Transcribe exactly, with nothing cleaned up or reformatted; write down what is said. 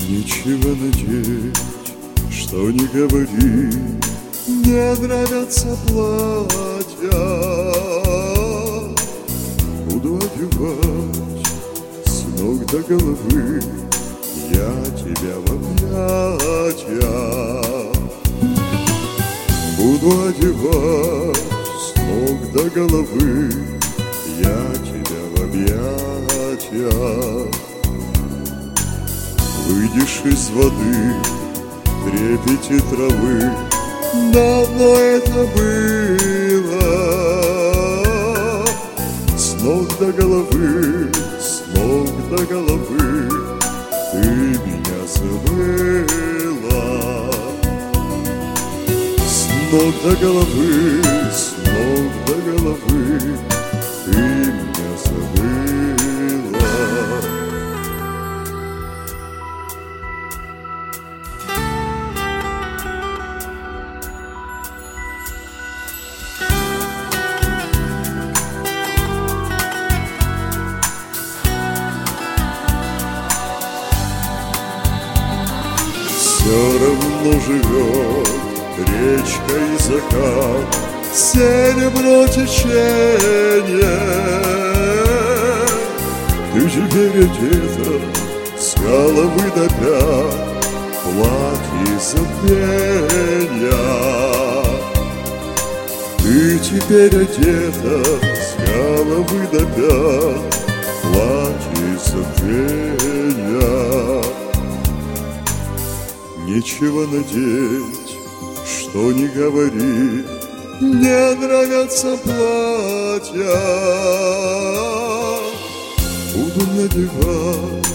Нечего надеть, что не говори, мне нравятся платья. Буду одевать с ног до головы я тебя в объятия. Буду одевать с ног до головы я тебя в объятия. Выйдешь из воды, трепете травы, давно это было. С ног до головы, с ног до головы ты меня забыла. С ног до головы, с ног до головы ты меня забыла. Все равно живет речка и закат, серебро течение. Ты теперь одета с головы до пят, платье забвенья. Ты теперь одета с головы до пят, платье забвенья. Нечего надеть, что не говори, мне нравятся платья. Буду надевать